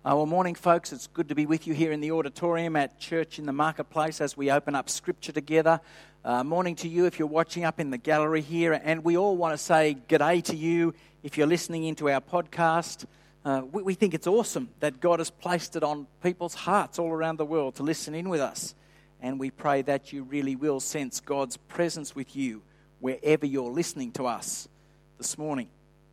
Well, morning, folks. It's good to be with you here in the auditorium at Church in the Marketplace as we open up Scripture together. Morning to you if you're watching up in the gallery here. And we all want to say g'day to you if you're listening into our podcast. We think it's awesome that God has placed it on people's hearts all around the world to listen in with us. And we pray that you really will sense God's presence with you wherever you're listening to us this morning.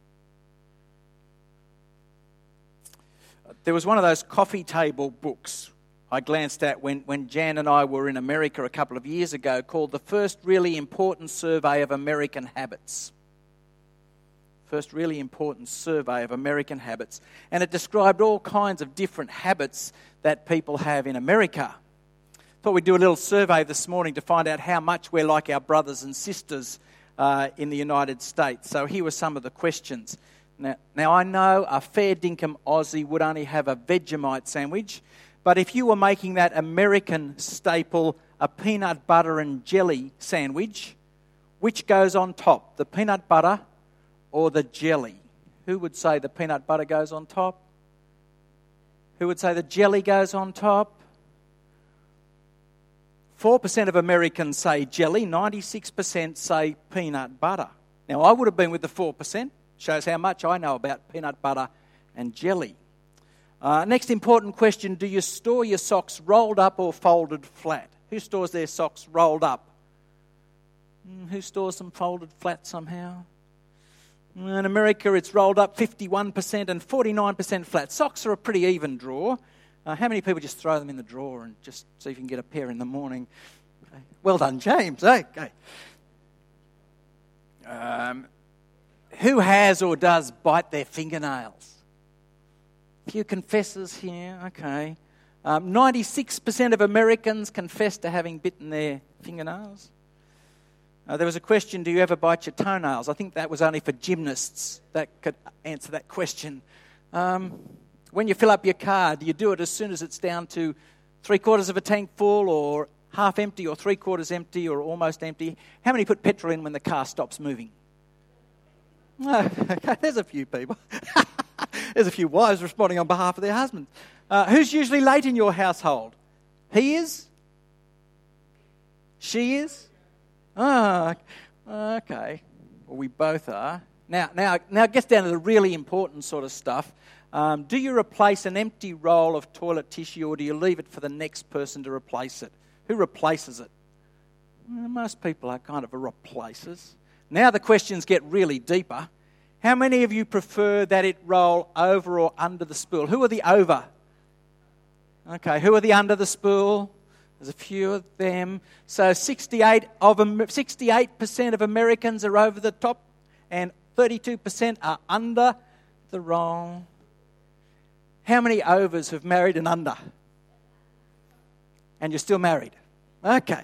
There was one of those coffee table books I glanced at when Jan and I were in America a couple of years ago called The First Really Important Survey of American Habits. First Really Important Survey of American Habits. And it described all kinds of different habits that people have in America. Thought we'd do a little survey this morning to find out how much we're like our brothers and sisters in the United States. So here were some of the questions. Now, I know a fair dinkum Aussie would only have a Vegemite sandwich, but if you were making that American staple a peanut butter and jelly sandwich, which goes on top, the peanut butter or the jelly? Who would say the peanut butter goes on top? Who would say the jelly goes on top? 4% of Americans say jelly, 96% say peanut butter. Now, I would have been with the 4%. Shows how much I know about peanut butter and jelly. Next important question, do you store your socks rolled up or folded flat? Who stores their socks rolled up? Who stores them folded flat somehow? In America, it's rolled up 51% and 49% flat. Socks are a pretty even draw. How many people just throw them in the drawer and just see if you can get a pair in the morning? Okay. Well done, James. Okay. Who has or does bite their fingernails? A few confessors here, okay. 96% of Americans confess to having bitten their fingernails. There was a question, do you ever bite your toenails? I think that was only for gymnasts that could answer that question. When you fill up your car, do you do it as soon as it's down to 3/4 of a tank full or half empty or 3/4 empty or almost empty? How many put petrol in when the car stops moving? Okay, there's a few people. There's a few wives responding on behalf of their husbands. Who's usually late in your household? He is? She is? Oh, okay. Well, we both are. Now it gets down to the really important sort of stuff. Do you replace an empty roll of toilet tissue or do you leave it for the next person to replace it? Who replaces it? Well, most people are kind of replacers. Now the questions get really deeper. How many of you prefer that it roll over or under the spool? Who are the over? Okay, who are the under the spool? There's a few of them. So 68% of Americans are over the top and 32% are under the roll. How many overs have married an under? And you're still married? Okay.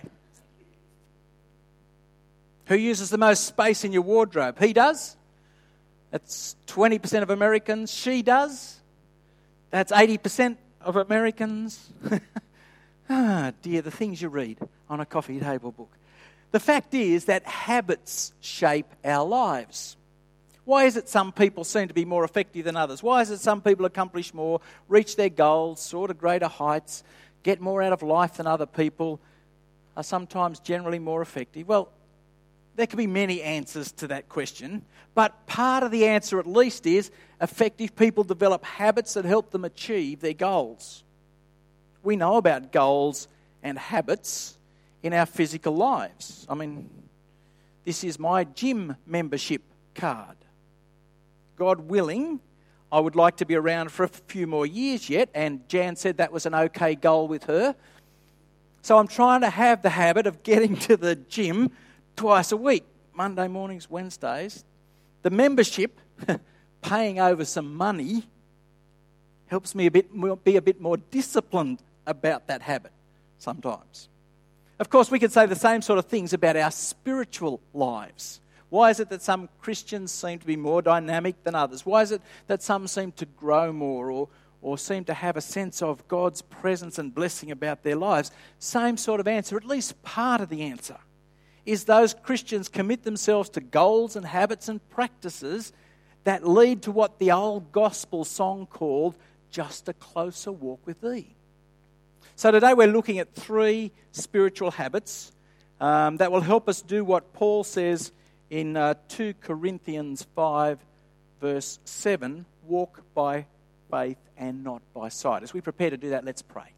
Who uses the most space in your wardrobe? He does. That's 20% of Americans. She does. That's 80% of Americans. Ah, dear, the things you read on a coffee table book. The fact is that habits shape our lives. Why is it some people seem to be more effective than others? Why is it some people accomplish more, reach their goals, soar to greater heights, get more out of life than other people, are sometimes generally more effective? Well, there could be many answers to that question, but part of the answer at least is effective people develop habits that help them achieve their goals. We know about goals and habits in our physical lives. I mean, this is my gym membership card. God willing, I would like to be around for a few more years yet, and Jan said that was an okay goal with her. So I'm trying to have the habit of getting to the gym twice a week, Monday mornings, Wednesdays. The membership, paying over some money, helps me be a bit more disciplined about that habit sometimes. Of course, we could say the same sort of things about our spiritual lives. Why is it that some Christians seem to be more dynamic than others? Why is it that some seem to grow more or seem to have a sense of God's presence and blessing about their lives? Same sort of answer, at least part of the answer, is those Christians commit themselves to goals and habits and practices that lead to what the old gospel song called just a closer walk with Thee. So today we're looking at 3 spiritual habits that will help us do what Paul says in 2 Corinthians 5 verse 7, walk by faith and not by sight. As we prepare to do that, let's pray.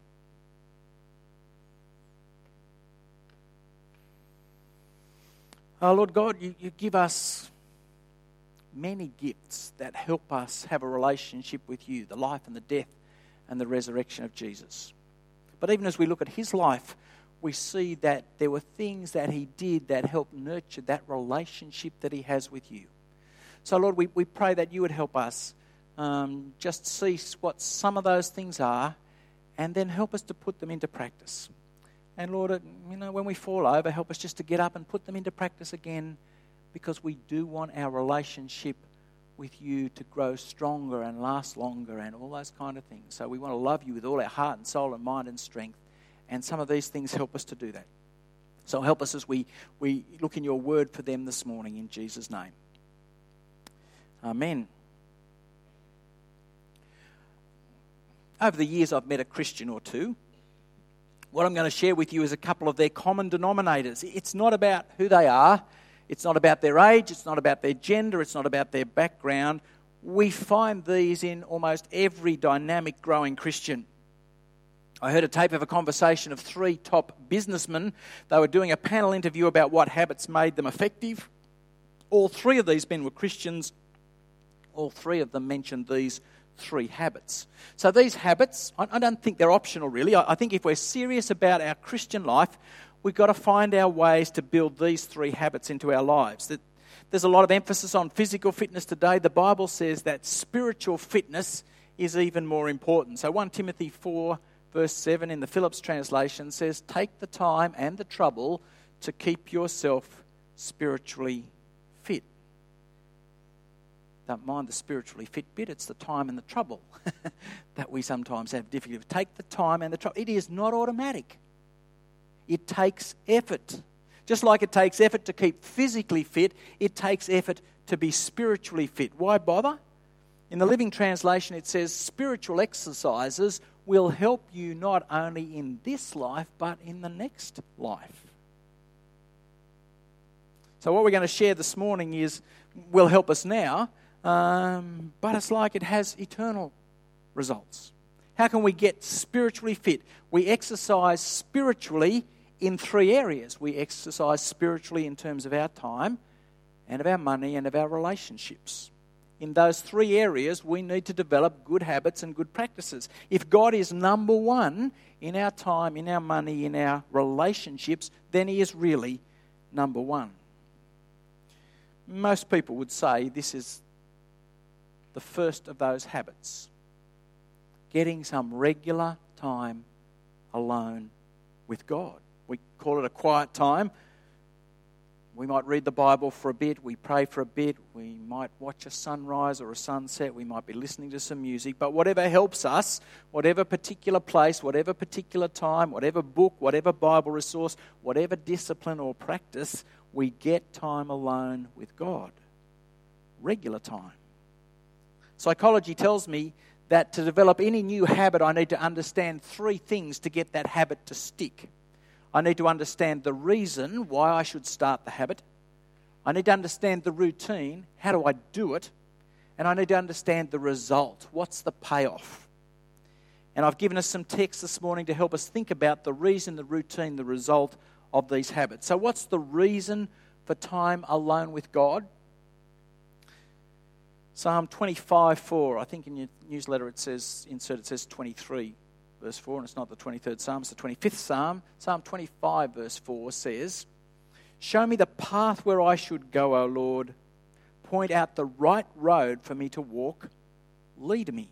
Oh, Lord God, you give us many gifts that help us have a relationship with you, the life and the death and the resurrection of Jesus. But even as we look at his life, we see that there were things that he did that helped nurture that relationship that he has with you. So, Lord, we pray that you would help us just see what some of those things are and then help us to put them into practice. And, Lord, when we fall over, help us just to get up and put them into practice again, because we do want our relationship with you to grow stronger and last longer and all those kind of things. So we want to love you with all our heart and soul and mind and strength. And some of these things help us to do that. So help us as we look in your word for them this morning in Jesus' name. Amen. Over the years, I've met a Christian or two. What I'm going to share with you is a couple of their common denominators. It's not about who they are. It's not about their age. It's not about their gender. It's not about their background. We find these in almost every dynamic, growing Christian. I heard a tape of a conversation of 3 top businessmen. They were doing a panel interview about what habits made them effective. All 3 of these men were Christians. All 3 of them mentioned these 3 habits. So these habits, I don't think they're optional really. I think if we're serious about our Christian life, we've got to find our ways to build these 3 habits into our lives. There's a lot of emphasis on physical fitness today. The Bible says that spiritual fitness is even more important. So 1 Timothy 4 verse 7 in the Phillips translation says, take the time and the trouble to keep yourself spiritually fit. Don't mind the spiritually fit bit, it's the time and the trouble that we sometimes have difficulty with. Take the time and the trouble. It is not automatic. It takes effort. Just like it takes effort to keep physically fit, it takes effort to be spiritually fit. Why bother? In the Living Translation it says, spiritual exercises will help you not only in this life, but in the next life. So what we're going to share this morning will help us now, but it's like it has eternal results. How can we get spiritually fit? We exercise spiritually in 3 areas. We exercise spiritually in terms of our time and of our money and of our relationships. In those 3 areas, we need to develop good habits and good practices. If God is number 1 in our time, in our money, in our relationships, then he is really number 1. Most people would say this is the first of those habits. Getting some regular time alone with God. We call it a quiet time. We might read the Bible for a bit, we pray for a bit, we might watch a sunrise or a sunset, we might be listening to some music, but whatever helps us, whatever particular place, whatever particular time, whatever book, whatever Bible resource, whatever discipline or practice, we get time alone with God. Regular time. Psychology tells me that to develop any new habit, I need to understand 3 things to get that habit to stick. I need to understand the reason why I should start the habit. I need to understand the routine. How do I do it? And I need to understand the result. What's the payoff? And I've given us some text this morning to help us think about the reason, the routine, the result of these habits. So what's the reason for time alone with God? Psalm 25:4. I think in your newsletter it says 23. Verse 4, and it's not the 23rd Psalm, it's the 25th Psalm. Psalm 25, verse 4 says, show me the path where I should go, O Lord. Point out the right road for me to walk. Lead me.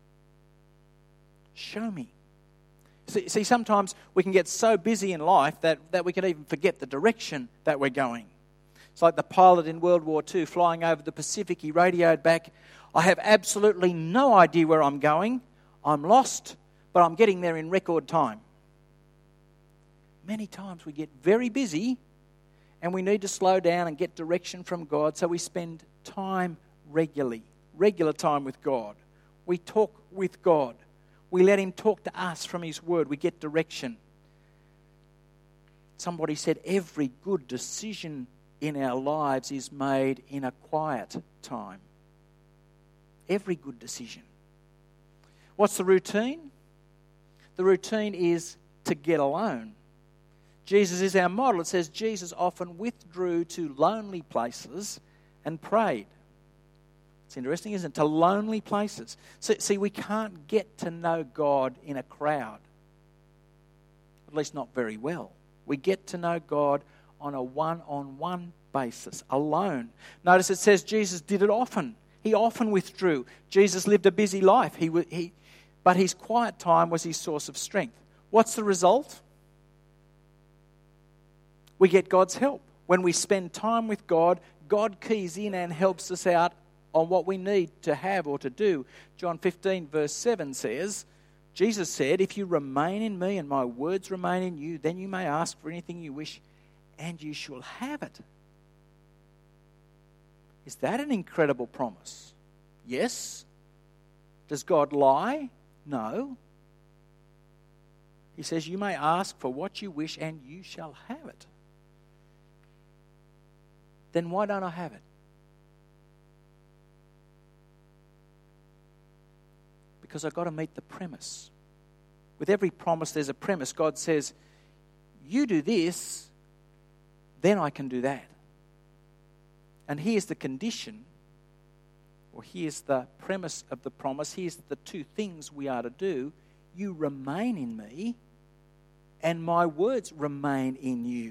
Show me. See, sometimes we can get so busy in life that we can even forget the direction that we're going. It's like the pilot in World War II flying over the Pacific. He radioed back, I have absolutely no idea where I'm going. I'm lost. But I'm getting there in record time. Many times we get very busy and we need to slow down and get direction from God, so we spend time regular time with God. We talk with God. We let him talk to us from his word. We get direction. Somebody said every good decision in our lives is made in a quiet time. Every good decision. What's the routine? The routine is to get alone. Jesus is our model. It says Jesus often withdrew to lonely places and prayed. It's interesting, isn't it? To lonely places. See, we can't get to know God in a crowd. At least not very well. We get to know God on a one-on-one basis, alone. Notice it says Jesus did it often. He often withdrew. Jesus lived a busy life. But his quiet time was his source of strength. What's the result? We get God's help. When we spend time with God, God keys in and helps us out on what we need to have or to do. John 15 verse 7 says, Jesus said, if you remain in me and my words remain in you, then you may ask for anything you wish and you shall have it. Is that an incredible promise? Yes. Does God lie? No. He says, you may ask for what you wish and you shall have it. Then why don't I have it? Because I've got to meet the premise. With every promise, there's a premise. God says, you do this, then I can do that. And here's the condition, or here's the premise of the promise. Here's the two things we are to do. You remain in me, and my words remain in you.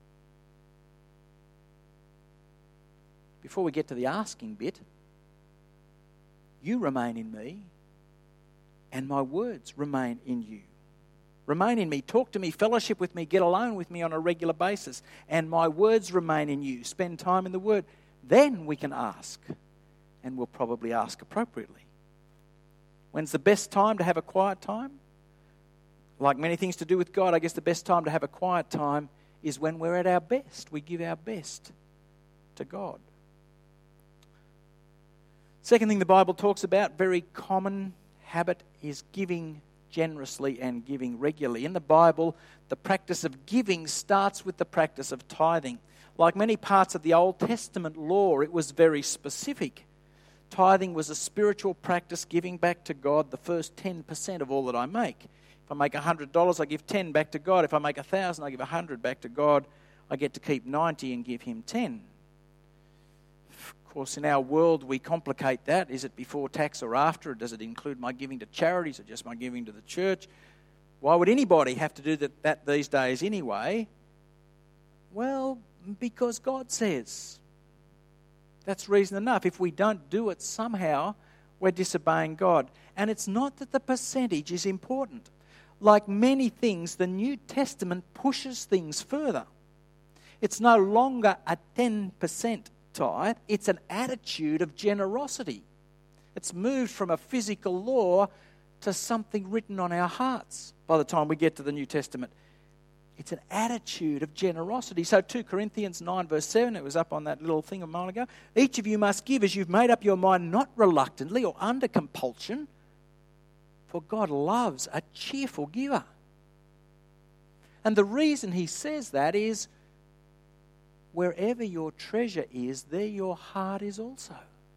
Before we get to the asking bit, you remain in me, and my words remain in you. Remain in me, talk to me, fellowship with me, get alone with me on a regular basis, and my words remain in you. Spend time in the Word. Then we can ask, and we'll probably ask appropriately. When's the best time to have a quiet time? Like many things to do with God, I guess the best time to have a quiet time is when we're at our best. We give our best to God. Second thing the Bible talks about, very common habit, is giving generously and giving regularly. In the Bible, the practice of giving starts with the practice of tithing. Like many parts of the Old Testament law, it was very specific. Tithing was a spiritual practice, giving back to God the first 10% of all that I make. If I make $100, I give 10 back to God. If I make 1,000, I give 100 back to God. I get to keep 90 and give him 10. Of course, in our world, we complicate that. Is it before tax or after? Does it include my giving to charities or just my giving to the church? Why would anybody have to do that these days anyway? Well, because God says. That's reason enough. If we don't do it somehow, we're disobeying God. And it's not that the percentage is important. Like many things, the New Testament pushes things further. It's no longer a 10% tithe, it's an attitude of generosity. It's moved from a physical law to something written on our hearts by the time we get to the New Testament. It's an attitude of generosity. So 2 Corinthians 9 verse 7, it was up on that little thing a moment ago. Each of you must give as you've made up your mind, not reluctantly or under compulsion, for God loves a cheerful giver. And the reason he says that is, wherever your treasure is, there your heart is also.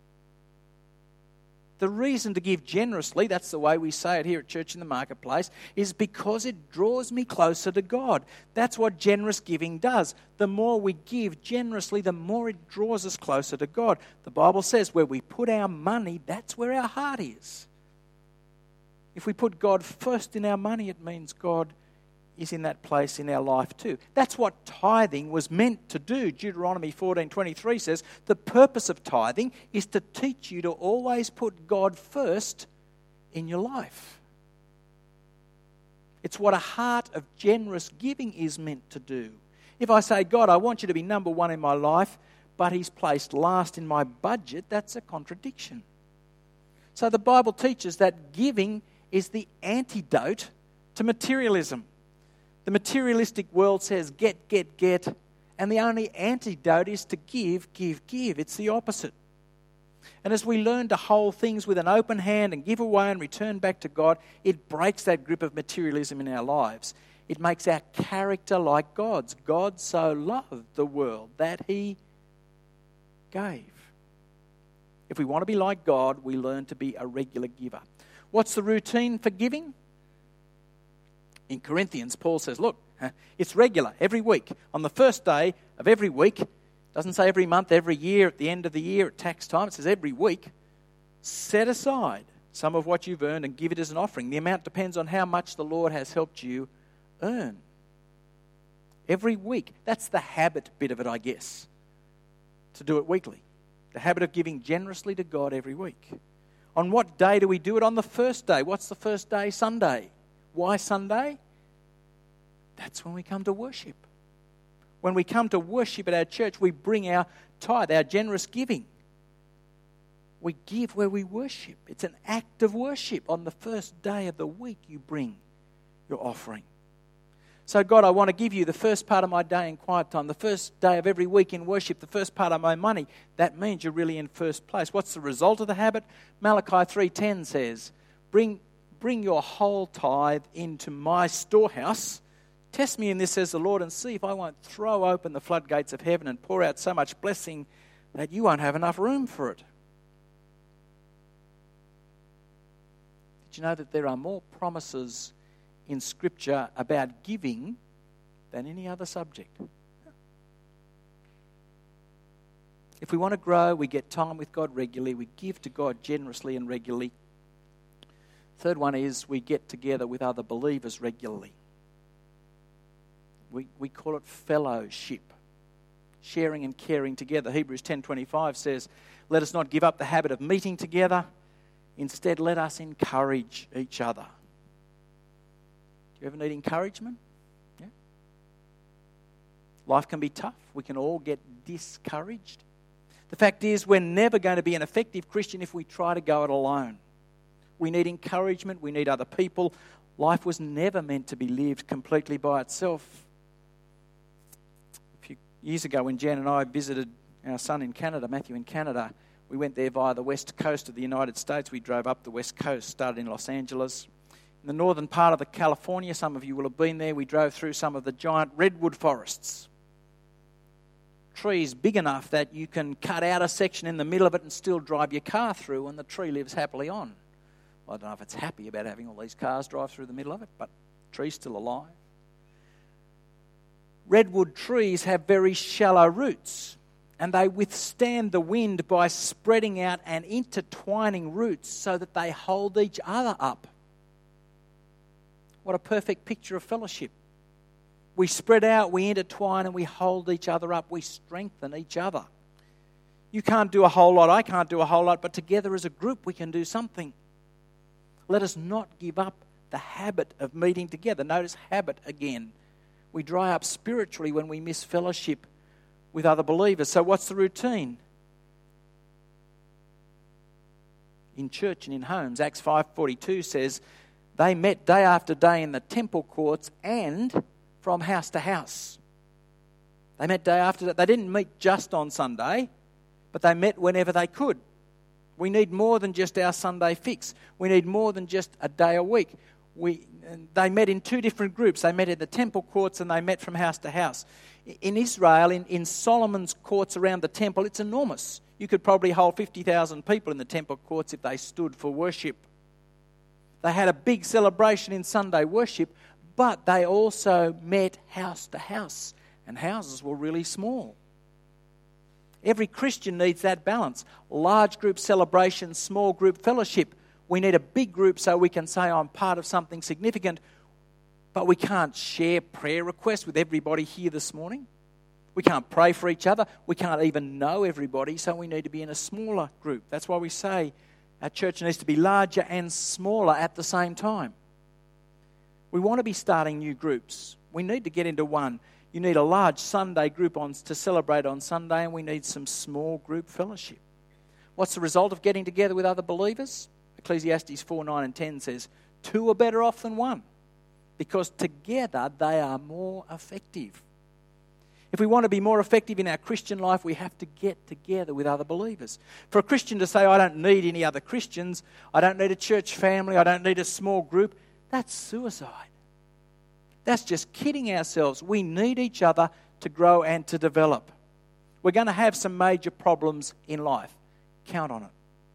The reason to give generously, that's the way we say it here at Church in the Marketplace, is because it draws me closer to God. That's what generous giving does. The more we give generously, the more it draws us closer to God. The Bible says where we put our money, that's where our heart is. If we put God first in our money, it means God is in that place in our life too. That's what tithing was meant to do. Deuteronomy 14:23 says, the purpose of tithing is to teach you to always put God first in your life. It's what a heart of generous giving is meant to do. If I say, God, I want you to be number one in my life, but he's placed last in my budget, that's a contradiction. So the Bible teaches that giving is the antidote to materialism. The materialistic world says get, get, get, and the only antidote is to give, give, give. It's the opposite. And as we learn to hold things with an open hand and give away and return back to God, it breaks that grip of materialism in our lives. It makes our character like God's. God so loved the world that he gave. If we want to be like God, we learn to be a regular giver. What's the routine for giving? In Corinthians, Paul says, look, it's regular, every week. On the first day of every week, doesn't say every month, every year, at the end of the year, at tax time. It says every week, set aside some of what you've earned and give it as an offering. The amount depends on how much the Lord has helped you earn. Every week. That's the habit bit of it, I guess, to do it weekly. The habit of giving generously to God every week. On what day do we do it? On the first day. What's the first day? Sunday. Why Sunday? That's when we come to worship. When we come to worship at our church, we bring our tithe, our generous giving. We give where we worship. It's an act of worship. On the first day of the week, you bring your offering. So, God, I want to give you the first part of my day in quiet time, the first day of every week in worship, the first part of my money. That means you're really in first place. What's the result of the habit? Malachi 3:10 says, bring your whole tithe into my storehouse. Test me in this, says the Lord, and see if I won't throw open the floodgates of heaven and pour out so much blessing that you won't have enough room for it. Did you know that there are more promises in Scripture about giving than any other subject? If we want to grow, we get time with God regularly. We give to God generously and regularly. Third one is we get together with other believers regularly. We call it fellowship, sharing and caring together. Hebrews 10:25 says, let us not give up the habit of meeting together. Instead, let us encourage each other. Do you ever need encouragement? Yeah. Life can be tough. We can all get discouraged. The fact is, we're never going to be an effective Christian if we try to go it alone. We need encouragement. We need other people. Life was never meant to be lived completely by itself. A few years ago, when Jan and I visited our son in Canada, Matthew in Canada, we went there via the west coast of the United States. We drove up the west coast, started in Los Angeles. In the northern part of California, some of you will have been there, we drove through some of the giant redwood forests. Trees big enough that you can cut out a section in the middle of it and still drive your car through, and the tree lives happily on. Well, I don't know if it's happy about having all these cars drive through the middle of it, but the tree's still alive. Redwood trees have very shallow roots, and they withstand the wind by spreading out and intertwining roots so that they hold each other up. What a perfect picture of fellowship. We spread out, we intertwine, and we hold each other up. We strengthen each other. You can't do a whole lot, I can't do a whole lot, but together as a group we can do something. Let us not give up the habit of meeting together. Notice habit again. We dry up spiritually when we miss fellowship with other believers. So what's the routine? In church and in homes, Acts 5:42 says, they met day after day in the temple courts and from house to house. They met day after day. They didn't meet just on Sunday, but they met whenever they could. We need more than just our Sunday fix. We need more than just a day a week. They met in two different groups. They met in the temple courts and they met from house to house. In Israel, in Solomon's courts around the temple, it's enormous. You could probably hold 50,000 people in the temple courts if they stood for worship. They had a big celebration in Sunday worship, but they also met house to house, and houses were really small. Every Christian needs that balance. Large group celebration, small group fellowship. We need a big group so we can say I'm part of something significant, but we can't share prayer requests with everybody here this morning. We can't pray for each other. We can't even know everybody, so we need to be in a smaller group. That's why we say our church needs to be larger and smaller at the same time. We want to be starting new groups. We need to get into one. You need a large Sunday group to celebrate on Sunday, and we need some small group fellowship. What's the result of getting together with other believers? Ecclesiastes 4:9 and 10 says, 2 are better off than one, because together they are more effective. If we want to be more effective in our Christian life, we have to get together with other believers. For a Christian to say, I don't need any other Christians, I don't need a church family, I don't need a small group, that's suicide. That's just kidding ourselves. We need each other to grow and to develop. We're going to have some major problems in life. Count on it.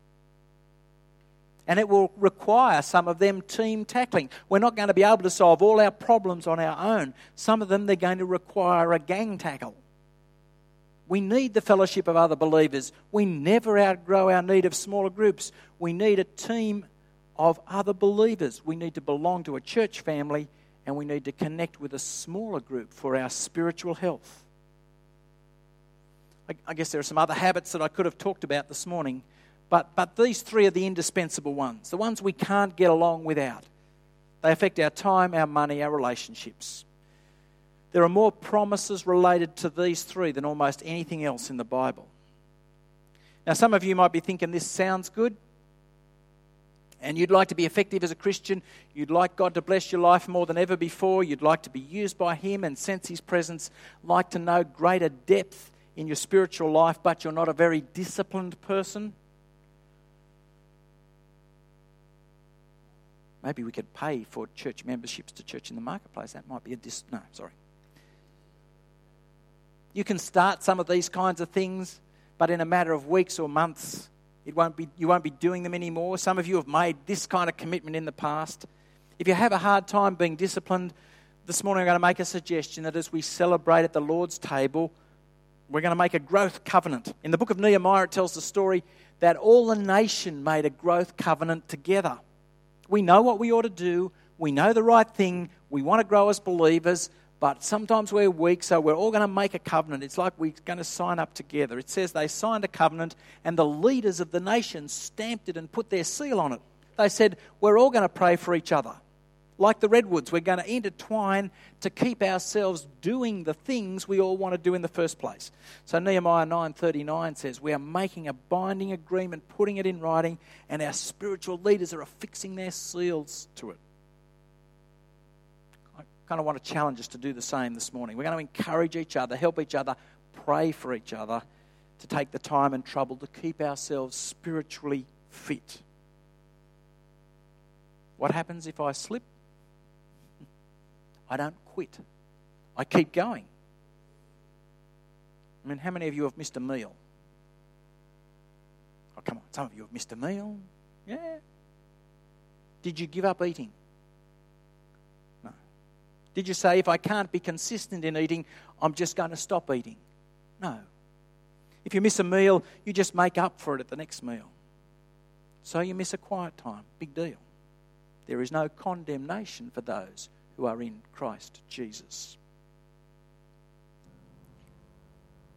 And it will require some of them team tackling. We're not going to be able to solve all our problems on our own. Some of them, they're going to require a gang tackle. We need the fellowship of other believers. We never outgrow our need of smaller groups. We need a team of other believers. We need to belong to a church family, and we need to connect with a smaller group for our spiritual health. I guess there are some other habits that I could have talked about this morning, but these three are the indispensable ones, the ones we can't get along without. They affect our time, our money, our relationships. There are more promises related to these three than almost anything else in the Bible. Now, some of you might be thinking this sounds good, and you'd like to be effective as a Christian. You'd like God to bless your life more than ever before. You'd like to be used by Him and sense His presence, like to know greater depth in your spiritual life, but you're not a very disciplined person. Maybe we could pay for church memberships to Church in the Marketplace. That might be You can start some of these kinds of things, but in a matter of weeks or months, you won't be doing them anymore. Some of you have made this kind of commitment in the past. If you have a hard time being disciplined, this morning I'm going to make a suggestion that as we celebrate at the Lord's table, we're going to make a growth covenant. In the book of Nehemiah, it tells the story that all the nation made a growth covenant together. We know what we ought to do. We know the right thing. We want to grow as believers, but sometimes we're weak, so we're all going to make a covenant. It's like we're going to sign up together. It says they signed a covenant, and the leaders of the nation stamped it and put their seal on it. They said, we're all going to pray for each other. Like the redwoods, we're going to intertwine to keep ourselves doing the things we all want to do in the first place. So Nehemiah 9:39 says, we are making a binding agreement, putting it in writing, and our spiritual leaders are affixing their seals to it. I kind of want to challenge us to do the same this morning. We're going to encourage each other, help each other, pray for each other, to take the time and trouble to keep ourselves spiritually fit. What happens if I slip? I don't quit. I keep going. I mean, how many of you have missed a meal? Oh, come on, some of you have missed a meal. Yeah. Did you give up eating? No. Did you say, if I can't be consistent in eating, I'm just going to stop eating? No. If you miss a meal, you just make up for it at the next meal. So you miss a quiet time. Big deal. There is no condemnation for those who are in Christ Jesus.